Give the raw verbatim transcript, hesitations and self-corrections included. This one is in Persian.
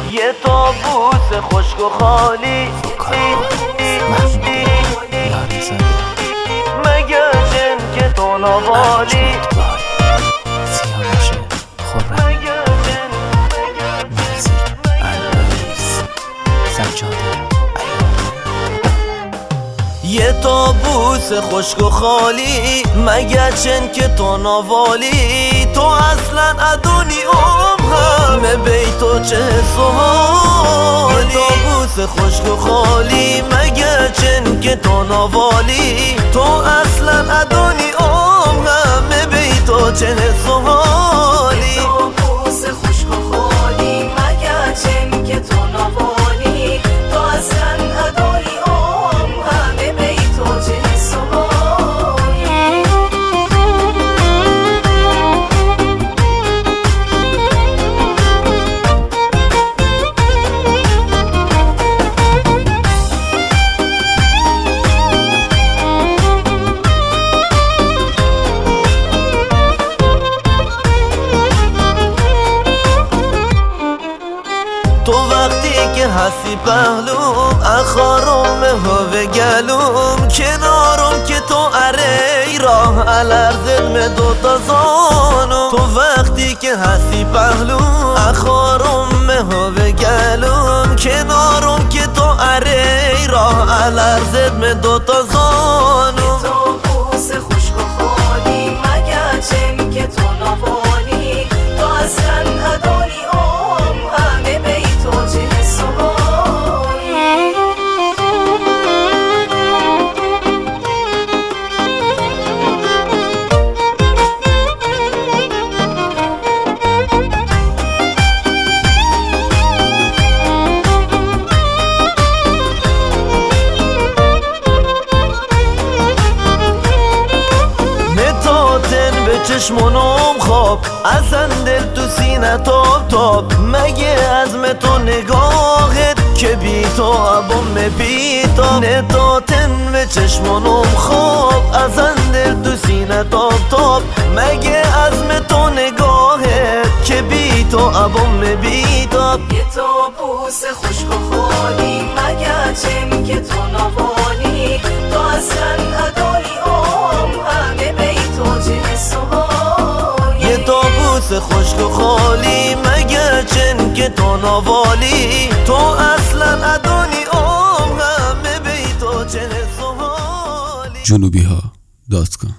یه تابوس خشک و خالی مگه جن که تو نوالی یه تابوس خشک و خالی مگه چن که تو نوالی تو اصلا ادونی ام همه بیتو چه سوالی یه تابوس خشک و خالی مگه چن که تو نوالی تو اصلا ادونی ام همه بیتو چه سوالی یه تابوس خشک و خالی مگه چن که تو نوالی تو اصلا ادونی تو وقتی که هستی پهلوم اخارم هوه گلوم کنارم که تو اره راه الارزد می دوتا زانم تو وقتی که هستی پهلوم اخارم هوه گلوم کنارم که تو اره راه الارزد می دوتا زانم تابوس خشک و خالی مگه چن که تو نوالی تو اصلا ادونی ام همه بیتو چه سوالی چشمونم خواب اصلا دل تو سینه تاب تاب مگه عزم تو نگاهت که بی تو عبام بی تاب نتاتن به چشمونم خواب اصلا دل تو سینه تاب تاب مگه عزم تو نگاهت که بی تو عبام بی تاب یه تابوس خشک و خالی مگه چن که تو نوالی تو اصلا ادونی ام همه بیتو چه سوالی یه تابوس خشک و خالی مگه چن که تو نوالی تو اصلا ادونی ام همه بیتو چه سوالی جنوبی ها دات کام